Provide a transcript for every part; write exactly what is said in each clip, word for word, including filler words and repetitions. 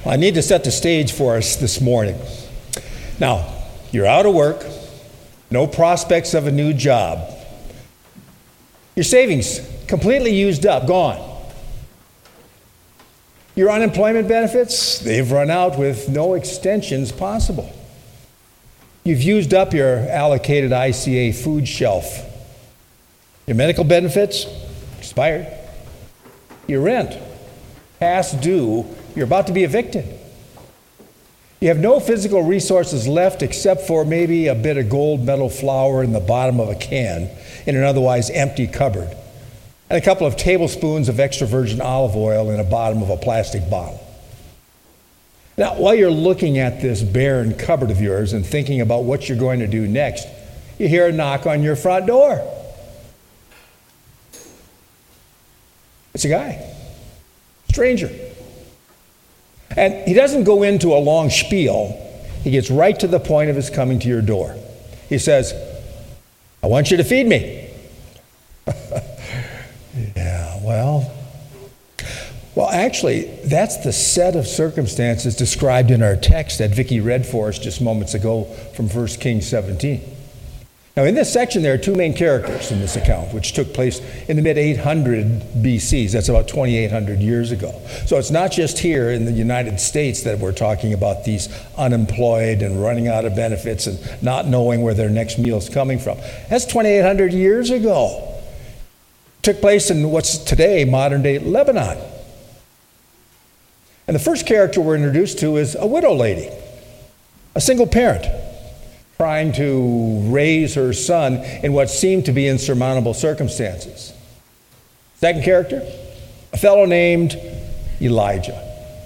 I need to set the stage for us this morning. Now, you're out of work, no prospects of a new job. Your savings completely used up, gone. Your unemployment benefits, they've run out with no extensions possible. You've used up your allocated I C A food shelf. Your medical benefits, expired. Your rent, past due, you're about to be evicted. You have no physical resources left except for maybe a bit of gold medal flour in the bottom of a can in an otherwise empty cupboard, and a couple of tablespoons of extra virgin olive oil in the bottom of a plastic bottle. Now, while you're looking at this barren cupboard of yours and thinking about what you're going to do next, you hear a knock on your front door. It's a guy, stranger. And he doesn't go into a long spiel. He gets right to the point of his coming to your door. He says, I want you to feed me. Yeah, well, well, actually, that's the set of circumstances described in our text that Vicki read for us just moments ago from First Kings seventeen. Now, in this section, there are two main characters in this account, which took place in the mid eight hundred B Cs. That's about twenty-eight hundred years ago. So it's not just here in the United States that we're talking about these unemployed and running out of benefits and not knowing where their next meal is coming from. That's twenty-eight hundred years ago. Took place in what's today modern-day Lebanon. And the first character we're introduced to is a widow lady, a single parent, trying to raise her son in what seemed to be insurmountable circumstances. Second character, a fellow named Elijah.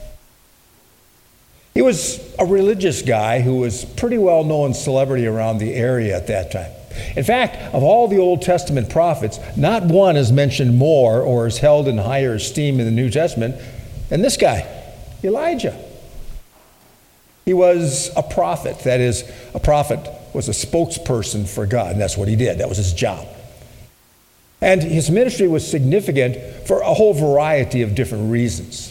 He was a religious guy who was a pretty well-known celebrity around the area at that time. In fact, of all the Old Testament prophets, not one is mentioned more or is held in higher esteem in the New Testament than this guy, Elijah. He was a prophet. That is, a prophet was a spokesperson for God, and that's what he did. That was his job. And his ministry was significant for a whole variety of different reasons.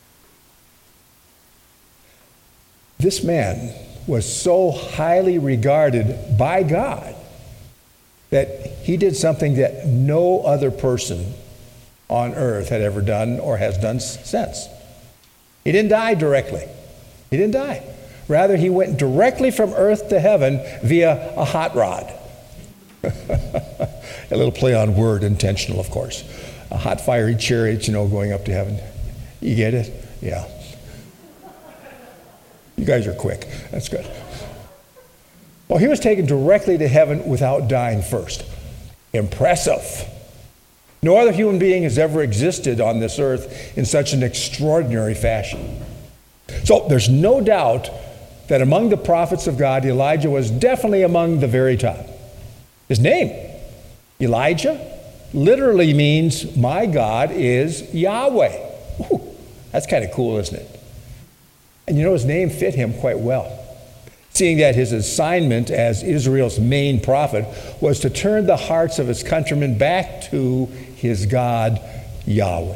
This man was so highly regarded by God that he did something that no other person on earth had ever done or has done since. He didn't die directly. He didn't die. Rather, he went directly from earth to heaven via a hot rod. A little play on word, intentional, of course. A hot, fiery chariot, you know, going up to heaven. You get it? Yeah. You guys are quick. That's good. Well, he was taken directly to heaven without dying first. Impressive. No other human being has ever existed on this earth in such an extraordinary fashion. So there's no doubt that among the prophets of God, Elijah was definitely among the very top. His name, Elijah, literally means, my God is Yahweh. Ooh, that's kind of cool, isn't it? And you know, his name fit him quite well, seeing that his assignment as Israel's main prophet was to turn the hearts of his countrymen back to his God, Yahweh.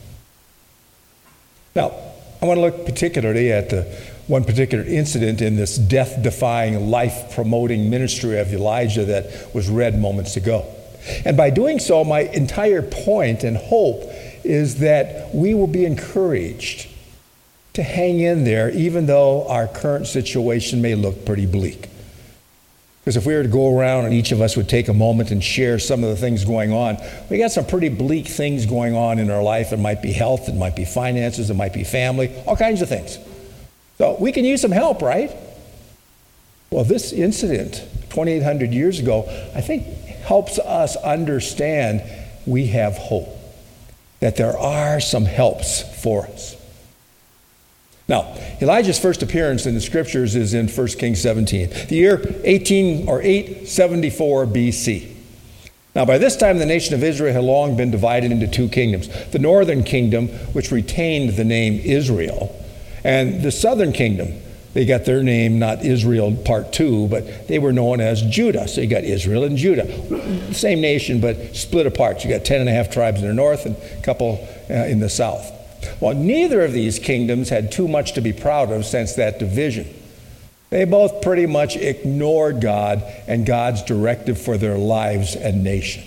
Now, I want to look particularly at the one particular incident in this death-defying, life-promoting ministry of Elijah that was read moments ago. And by doing so, my entire point and hope is that we will be encouraged to hang in there even though our current situation may look pretty bleak. Because if we were to go around and each of us would take a moment and share some of the things going on, we got some pretty bleak things going on in our life. It might be health, it might be finances, it might be family, all kinds of things. So we can use some help, right? Well, this incident twenty-eight hundred years ago, I think helps us understand we have hope, that there are some helps for us. Now, Elijah's first appearance in the scriptures is in First Kings seventeen, the year eighteen or eight seventy-four B C. Now, by this time, the nation of Israel had long been divided into two kingdoms. The northern kingdom, which retained the name Israel, and the southern kingdom. They got their name, not Israel part two, but they were known as Judah. So you got Israel and Judah. Same nation, but split apart. You got ten and a half tribes in the north and a couple uh, in the south. Well, neither of these kingdoms had too much to be proud of since that division. They both pretty much ignored God and God's directive for their lives and nation.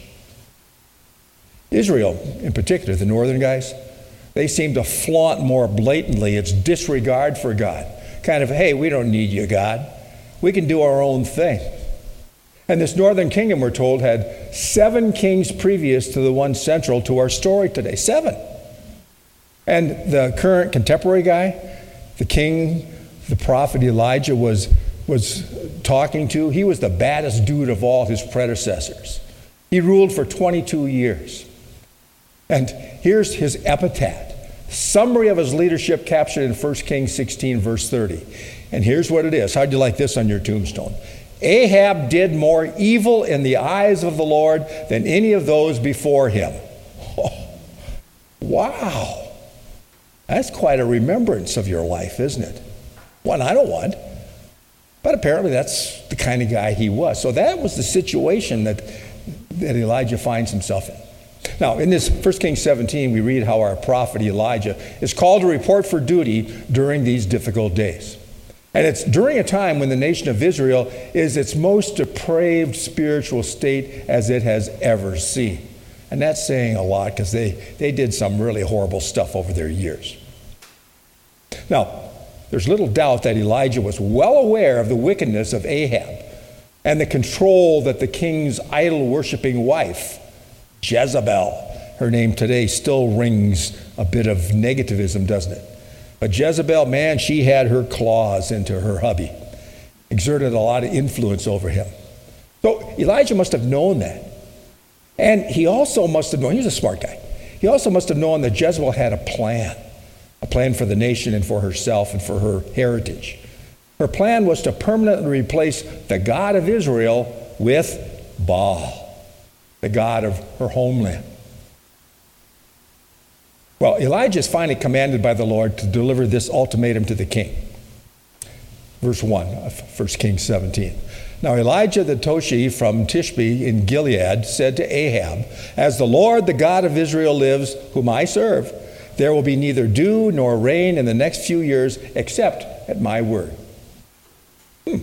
Israel, in particular, the northern guys, they seem to flaunt more blatantly its disregard for God. Kind of, hey, we don't need you, God. We can do our own thing. And this northern kingdom, we're told, had seven kings previous to the one central to our story today. Seven. And the current contemporary guy, the king, the prophet Elijah was, was talking to, he was the baddest dude of all his predecessors. He ruled for twenty-two years. And here's his epitaph, summary of his leadership captured in First Kings sixteen, verse thirty. And here's what it is. How'd you like this on your tombstone? Ahab did more evil in the eyes of the Lord than any of those before him. Oh, wow. That's quite a remembrance of your life, isn't it? One I don't want. But apparently that's the kind of guy he was. So that was the situation that, that Elijah finds himself in. Now, in this First Kings seventeen, we read how our prophet Elijah is called to report for duty during these difficult days. And it's during a time when the nation of Israel is its most depraved spiritual state as it has ever seen. And that's saying a lot because they, they did some really horrible stuff over their years. Now, there's little doubt that Elijah was well aware of the wickedness of Ahab and the control that the king's idol-worshiping wife, Jezebel, her name today still rings a bit of negativism, doesn't it? But Jezebel, man, she had her claws into her hubby, exerted a lot of influence over him. So Elijah must have known that. And he also must have known, he was a smart guy, he also must have known that Jezebel had a plan, a plan for the nation and for herself and for her heritage. Her plan was to permanently replace the God of Israel with Baal, the God of her homeland. Well, Elijah is finally commanded by the Lord to deliver this ultimatum to the king. Verse one of First Kings seventeen. Now Elijah the Toshi from Tishbe in Gilead said to Ahab, "As the Lord, the God of Israel lives, whom I serve, there will be neither dew nor rain in the next few years except at my word." Hmm.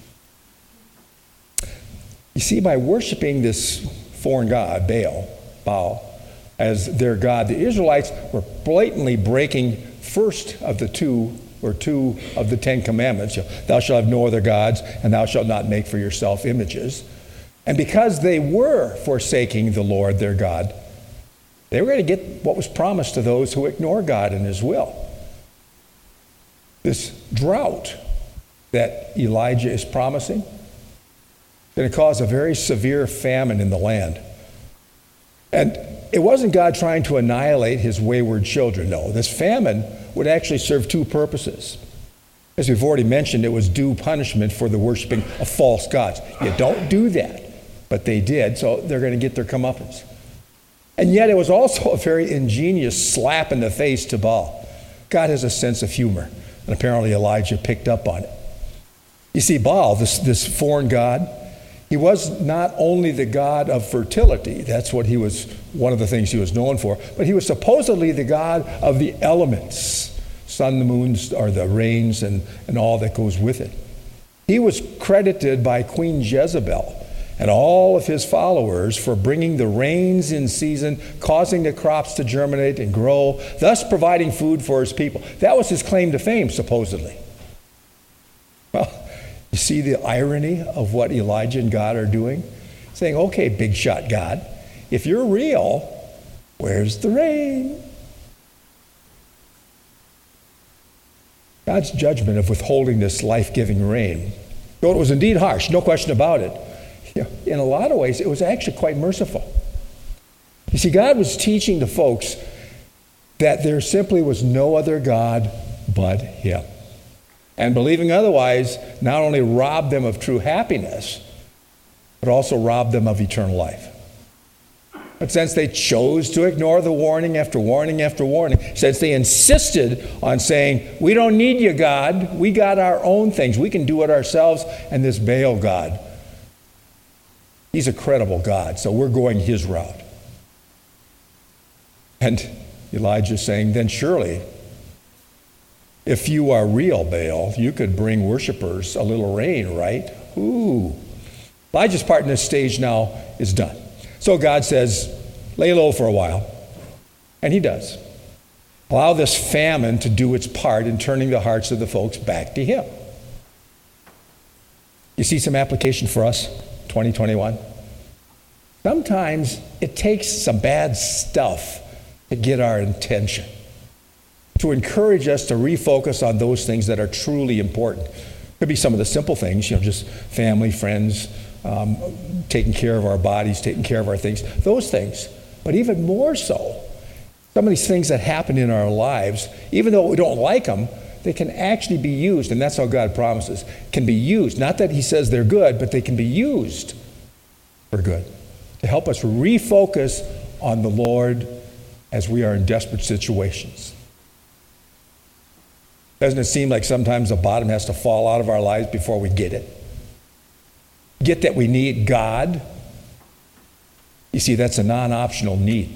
You see, by worshiping this foreign god, Baal, Baal, as their god, the Israelites were blatantly breaking first of the two or two of the Ten Commandments. Thou shalt have no other gods, and thou shalt not make for yourself images. And because they were forsaking the Lord their God, they were going to get what was promised to those who ignore God and his will. This drought that Elijah is promising is going to cause a very severe famine in the land. And it wasn't God trying to annihilate his wayward children. No, this famine would actually serve two purposes. As we've already mentioned, it was due punishment for the worshiping of false gods. You don't do that, but they did, so they're going to get their comeuppance. And yet it was also a very ingenious slap in the face to Baal. God has a sense of humor, and apparently Elijah picked up on it. You see, Baal, this, this foreign god, he was not only the god of fertility, that's what he was, one of the things he was known for, but he was supposedly the god of the elements, sun, the moons, or the rains, and, and all that goes with it. He was credited by Queen Jezebel and all of his followers for bringing the rains in season, causing the crops to germinate and grow, thus providing food for his people. That was his claim to fame, supposedly. Well, you see the irony of what Elijah and God are doing? Saying, okay, big shot God, if you're real, where's the rain? God's judgment of withholding this life-giving rain, though it was indeed harsh, no question about it, you know, in a lot of ways, it was actually quite merciful. You see, God was teaching the folks that there simply was no other God but him. And believing otherwise not only robbed them of true happiness, but also robbed them of eternal life. But since they chose to ignore the warning after warning after warning, since they insisted on saying, we don't need you, God, we got our own things, we can do it ourselves, and this Baal God, he's a credible God, so we're going his route. And Elijah's saying, then surely, if you are real, Baal, you could bring worshipers a little rain, right? Ooh. Elijah's part in this stage now is done. So God says, lay low for a while. And he does. Allow this famine to do its part in turning the hearts of the folks back to him. You see some application for us, twenty twenty-one? Sometimes it takes some bad stuff to get our attention, to encourage us to refocus on those things that are truly important. Could be some of the simple things, you know, just family, friends, um, taking care of our bodies, taking care of our things, those things. But even more so, some of these things that happen in our lives, even though we don't like them, they can actually be used, and that's how God promises, can be used. Not that he says they're good, but they can be used for good, to help us refocus on the Lord as we are in desperate situations. Doesn't it seem like sometimes the bottom has to fall out of our lives before we get it? Get that we need God? You see, that's a non-optional need.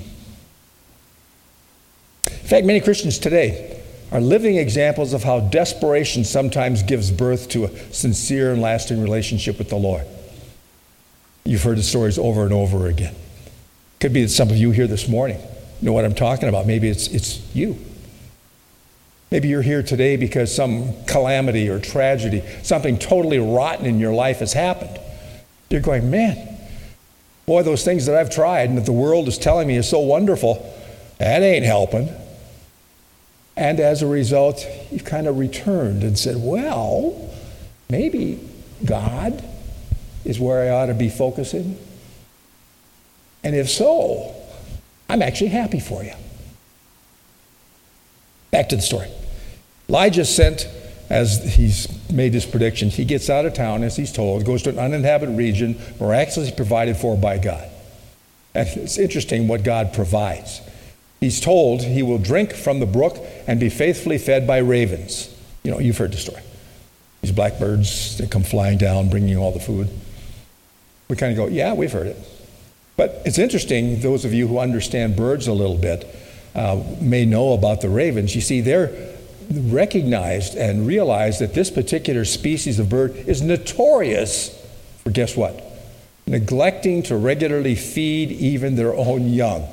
In fact, many Christians today are living examples of how desperation sometimes gives birth to a sincere and lasting relationship with the Lord. You've heard the stories over and over again. Could be that some of you here this morning know what I'm talking about. Maybe it's it's you. Maybe you're here today because some calamity or tragedy, something totally rotten in your life has happened. You're going, man, boy, those things that I've tried and that the world is telling me is so wonderful, that ain't helping. And as a result, you've kind of returned and said, well, maybe God is where I ought to be focusing. And if so, I'm actually happy for you. Back to the story. Elijah sent, as he's made his prediction, he gets out of town, as he's told, goes to an uninhabited region, miraculously provided for by God. And it's interesting what God provides. He's told he will drink from the brook and be faithfully fed by ravens. You know, you've heard the story. These blackbirds that come flying down, bringing you all the food. We kind of go, yeah, we've heard it. But it's interesting, those of you who understand birds a little bit uh, may know about the ravens. You see, they're recognized and realized that this particular species of bird is notorious for, guess what? Neglecting to regularly feed even their own young.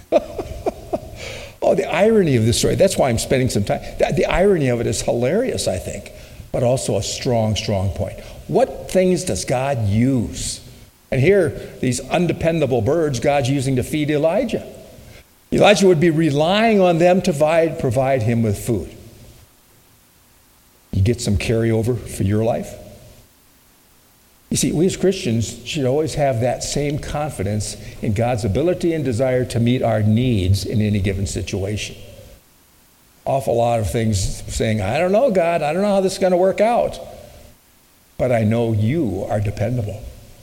Oh, the irony of this story. That's why I'm spending some time. The, the irony of it is hilarious, I think, but also a strong, strong point. What things does God use? And here, these undependable birds God's using to feed Elijah. Elijah would be relying on them to provide, provide him with food. You get some carryover for your life? You see, we as Christians should always have that same confidence in God's ability and desire to meet our needs in any given situation. Awful lot of things saying, I don't know, God, I don't know how this is going to work out, but I know you are dependable.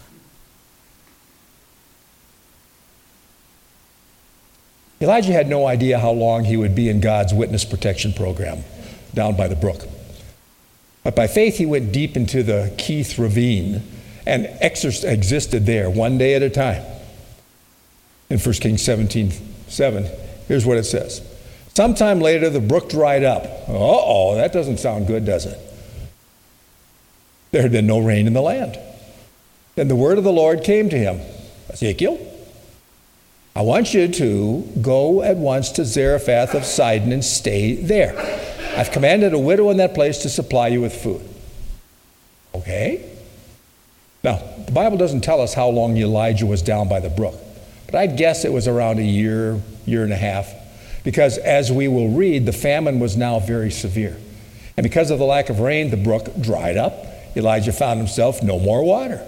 Elijah had no idea how long he would be in God's witness protection program down by the brook. But by faith, he went deep into the Keith Ravine and exor- existed there one day at a time. In First Kings seventeen seven, here's what it says. Sometime later, the brook dried up. Uh-oh, that doesn't sound good, does it? There had been no rain in the land. Then the word of the Lord came to him. Ezekiel, I want you to go at once to Zarephath of Sidon and stay there. I've commanded a widow in that place to supply you with food. Okay. Now, the Bible doesn't tell us how long Elijah was down by the brook, but I'd guess it was around a year, year and a half, because as we will read, the famine was now very severe. And because of the lack of rain, the brook dried up. Elijah found himself no more water.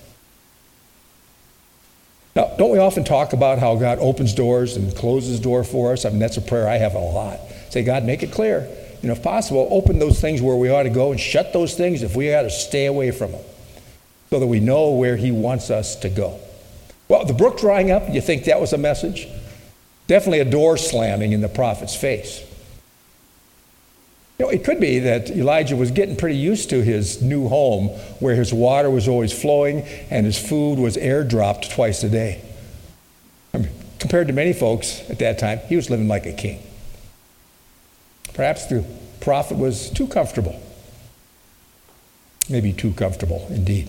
Now, don't we often talk about how God opens doors and closes doors for us? I mean, that's a prayer I have a lot. Say, God, make it clear. You know, if possible, open those things where we ought to go and shut those things if we ought to stay away from them so that we know where he wants us to go. Well, the brook drying up, you think that was a message? Definitely a door slamming in the prophet's face. You know, it could be that Elijah was getting pretty used to his new home where his water was always flowing and his food was airdropped twice a day. I mean, compared to many folks at that time, he was living like a king. Perhaps the prophet was too comfortable. Maybe too comfortable, indeed.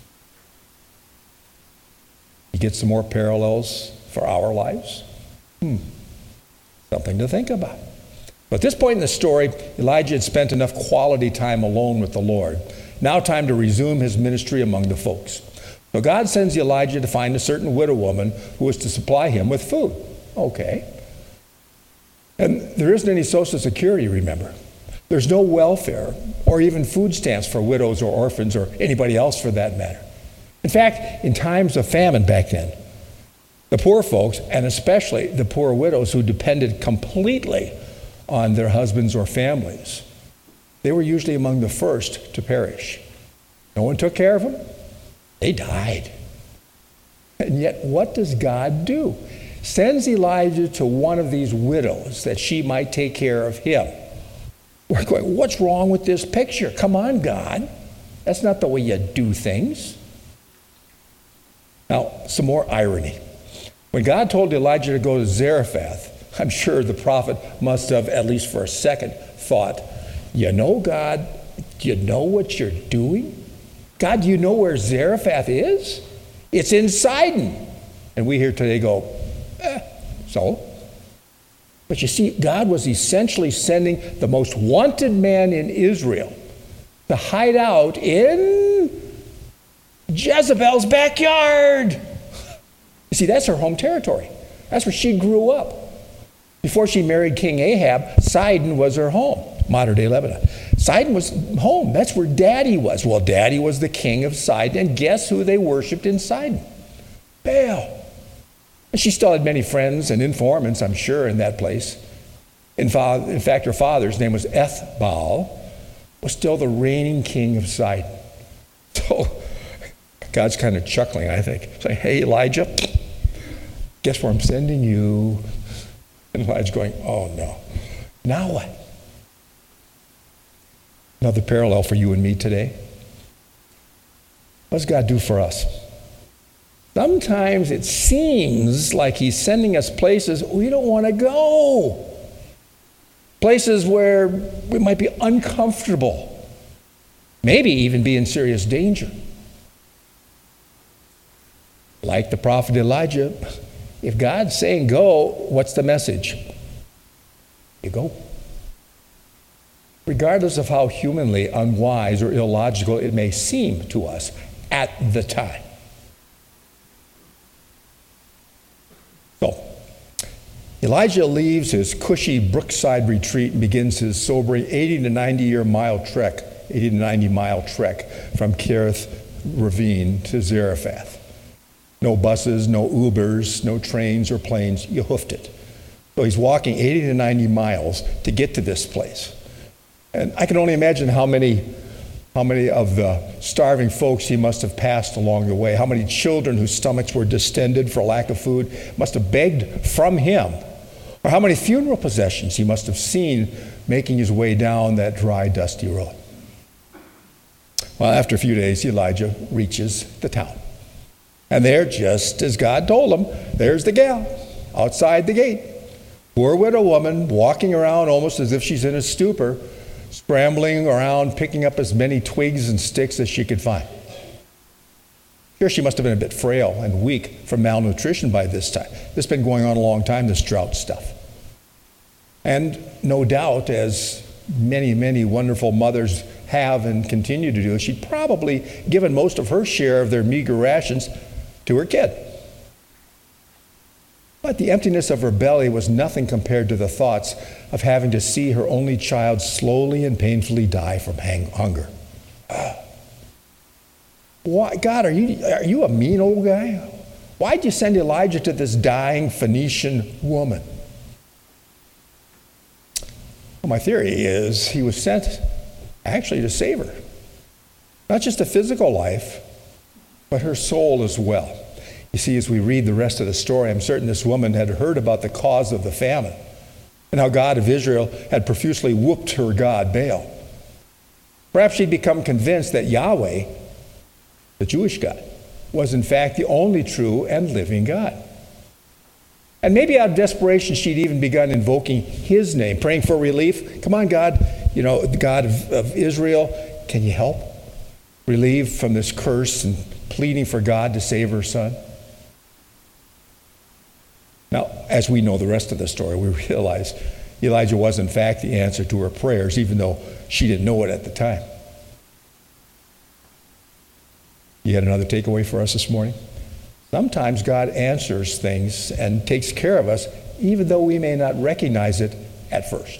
You get some more parallels for our lives? Hmm. Something to think about. But at this point in the story, Elijah had spent enough quality time alone with the Lord. Now time to resume his ministry among the folks. So God sends Elijah to find a certain widow woman who was to supply him with food. Okay. And there isn't any Social Security, remember. There's no welfare or even food stamps for widows or orphans or anybody else for that matter. In fact, in times of famine back then, the poor folks, and especially the poor widows who depended completely on their husbands or families, they were usually among the first to perish. No one took care of them. They died. And yet, what does God do? Sends Elijah to one of these widows that she might take care of him. We're going, what's wrong with this picture? Come on, God. That's not the way you do things. Now, some more irony. When God told Elijah to go to Zarephath, I'm sure the prophet must have, at least for a second, thought, you know, God, do you know what you're doing? God, do you know where Zarephath is? It's in Sidon. And we here today go, eh, so? But you see, God was essentially sending the most wanted man in Israel to hide out in Jezebel's backyard. You see, that's her home territory. That's where she grew up. Before she married King Ahab, Sidon was her home, modern-day Lebanon. Sidon was home. That's where Daddy was. Well, Daddy was the king of Sidon, and guess who they worshipped in Sidon? Baal. And she still had many friends and informants, I'm sure, in that place. In, fa- in fact, her father's name was Ethbaal, was still the reigning king of Sidon. So God's kind of chuckling, I think, saying, hey, Elijah, guess where I'm sending you? And Elijah's going, oh, no. Now what? Another parallel for you and me today. What does God do for us? Sometimes it seems like he's sending us places we don't want to go. Places where we might be uncomfortable. Maybe even be in serious danger. Like the prophet Elijah, if God's saying go, what's the message? You go. Regardless of how humanly unwise or illogical it may seem to us at the time. So, Elijah leaves his cushy brookside retreat and begins his sobering eighty to ninety year mile trek, eighty to ninety mile trek from Kerith Ravine to Zarephath. No buses, no Ubers, no trains or planes. You hoofed it. So he's walking eighty to ninety miles to get to this place. And I can only imagine how many, how many of the starving folks he must have passed along the way, how many children whose stomachs were distended for lack of food must have begged from him, or how many funeral processions he must have seen making his way down that dry, dusty road. Well, after a few days, Elijah reaches the town. And there, just as God told him, there's the gal outside the gate. Poor widow woman walking around almost as if she's in a stupor, scrambling around, picking up as many twigs and sticks as she could find. Sure, she must have been a bit frail and weak from malnutrition by this time. This has been going on a long time, this drought stuff. And no doubt, as many, many wonderful mothers have and continue to do, she'd probably given most of her share of their meager rations to her kid. But the emptiness of her belly was nothing compared to the thoughts of having to see her only child slowly and painfully die from hang- hunger. Ah. Why, God, are you, are you a mean old guy? Why'd you send Elijah to this dying Phoenician woman? Well, my theory is he was sent actually to save her. Not just a physical life, but her soul as well. You see, as we read the rest of the story, I'm certain this woman had heard about the cause of the famine and how God of Israel had profusely whooped her god, Baal. Perhaps she'd become convinced that Yahweh, the Jewish God, was in fact the only true and living God. And maybe out of desperation, she'd even begun invoking his name, praying for relief. Come on, God, you know, the God of, of Israel, can you help? Relieve from this curse, and pleading for God to save her son. Now, as we know the rest of the story, we realize Elijah was in fact the answer to her prayers, even though she didn't know it at the time. You had another takeaway for us this morning? Sometimes God answers things and takes care of us, even though we may not recognize it at first.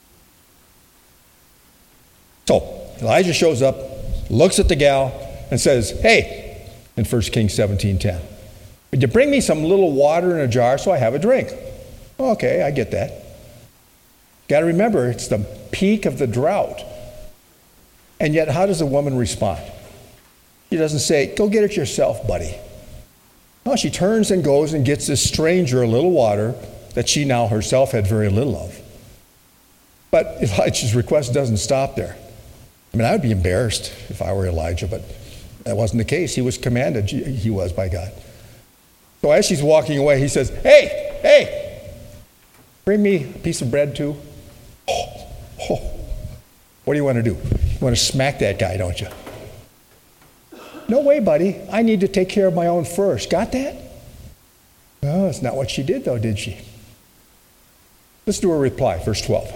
So, Elijah shows up, looks at the gal, and says, hey, in First Kings seventeen ten, would you bring me some little water in a jar so I have a drink? Okay, I get that. Got to remember, it's the peak of the drought. And yet, how does the woman respond? She doesn't say, go get it yourself, buddy. No, she turns and goes and gets this stranger a little water that she now herself had very little of. But Elijah's request doesn't stop there. I mean, I would be embarrassed if I were Elijah, but that wasn't the case. He was commanded, he was by God. So as she's walking away, he says, hey, hey, bring me a piece of bread too. Oh, oh. What do you want to do? You want to smack that guy, don't you? No way, buddy. I need to take care of my own first. Got that? No, that's not what she did, though, did she? Listen to her reply, verse twelve.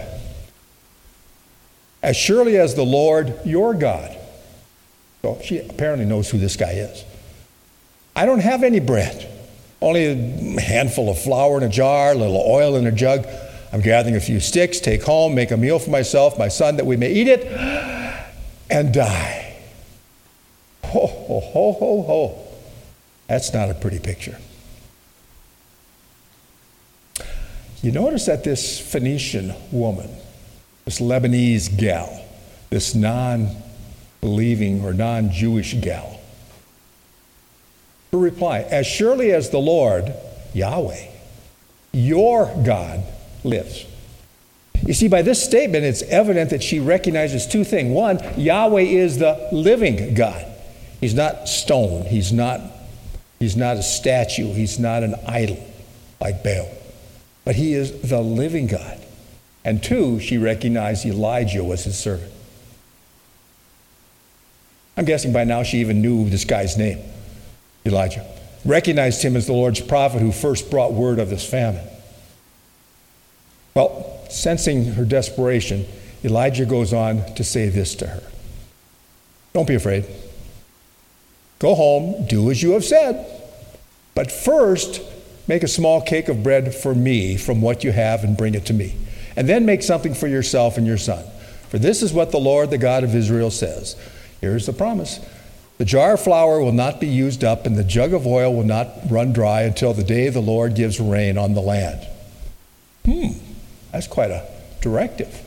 As surely as the Lord your God. So she apparently knows who this guy is. I don't have any bread. Only a handful of flour in a jar, a little oil in a jug. I'm gathering a few sticks, take home, make a meal for myself, my son, that we may eat it and die. Ho, ho, ho, ho, ho. That's not a pretty picture. You notice that this Phoenician woman, this Lebanese gal, this non-believing or non-Jewish gal, her reply, as surely as the Lord, Yahweh, your God, lives. You see, by this statement, it's evident that she recognizes two things. One, Yahweh is the living God. He's not stone. He's not, he's not a statue. He's not an idol like Baal. But he is the living God. And two, she recognized Elijah was his servant. I'm guessing by now she even knew this guy's name, Elijah. Recognized him as the Lord's prophet who first brought word of this famine. Well, sensing her desperation, Elijah goes on to say this to her. Don't be afraid. Go home, do as you have said. But first, make a small cake of bread for me from what you have and bring it to me. And then make something for yourself and your son. For this is what the Lord, the God of Israel, says. Here's the promise. The jar of flour will not be used up, and the jug of oil will not run dry until the day the Lord gives rain on the land. Hmm, that's quite a directive.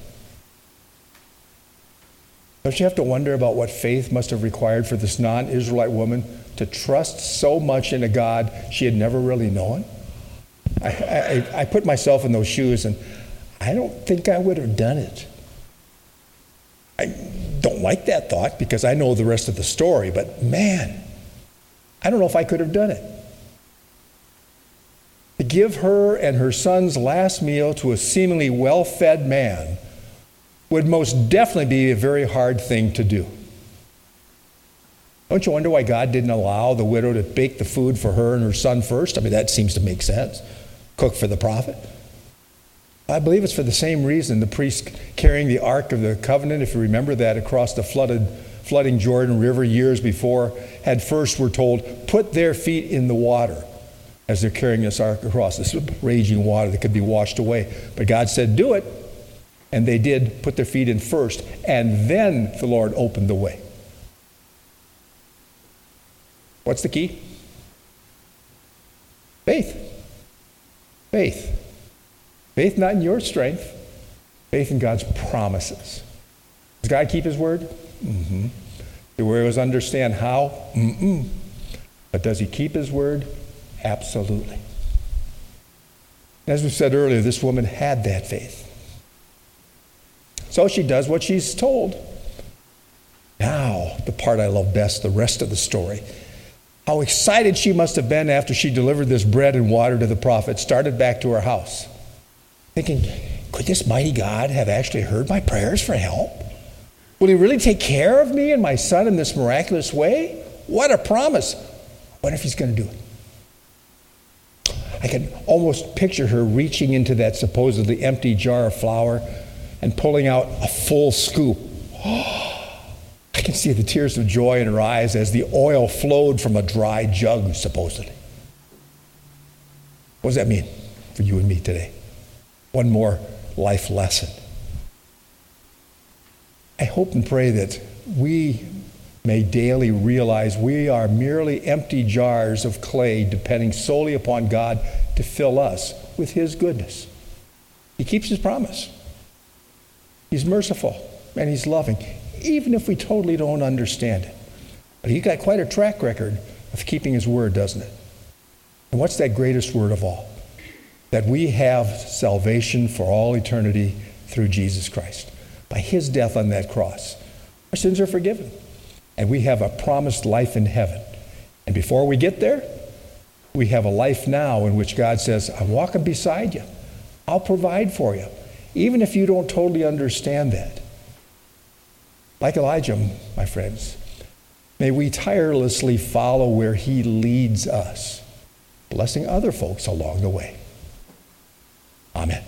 Don't you have to wonder about what faith must have required for this non-Israelite woman to trust so much in a God she had never really known? I, I, I put myself in those shoes, and I don't think I would have done it. I don't like that thought because I know the rest of the story, but man, I don't know if I could have done it. To give her and her son's last meal to a seemingly well-fed man would most definitely be a very hard thing to do. Don't you wonder why God didn't allow the widow to bake the food for her and her son first? I mean, that seems to make sense. Cook for the prophet. I believe it's for the same reason the priest carrying the Ark of the Covenant, if you remember that, across the flooded, flooding Jordan River years before, had first, we're told, put their feet in the water as they're carrying this ark across, this raging water that could be washed away. But God said, do it. And they did put their feet in first. And then the Lord opened the way. What's the key? Faith. Faith. Faith not in your strength. Faith in God's promises. Does God keep his word? Mm-hmm. Do we always understand how? Mm-mm. But does he keep his word? Absolutely. As we said earlier, this woman had that faith. So she does what she's told. Now, the part I love best, the rest of the story. How excited she must have been after she delivered this bread and water to the prophet, started back to her house, thinking, could this mighty God have actually heard my prayers for help? Will he really take care of me and my son in this miraculous way? What a promise. What if he's going to do it? I can almost picture her reaching into that supposedly empty jar of flour and pulling out a full scoop. I can see the tears of joy in her eyes as the oil flowed from a dry jug, supposedly. What does that mean for you and me today? One more life lesson. I hope and pray that we may daily realize we are merely empty jars of clay depending solely upon God to fill us with his goodness. He keeps his promise. He's merciful and he's loving, even if we totally don't understand it. But he's got quite a track record of keeping his word, doesn't it? And what's that greatest word of all? That we have salvation for all eternity through Jesus Christ. By his death on that cross, our sins are forgiven. And we have a promised life in heaven. And before we get there, we have a life now in which God says, I'm walking beside you. I'll provide for you, even if you don't totally understand that. Like Elijah, my friends, may we tirelessly follow where he leads us, blessing other folks along the way. Amen.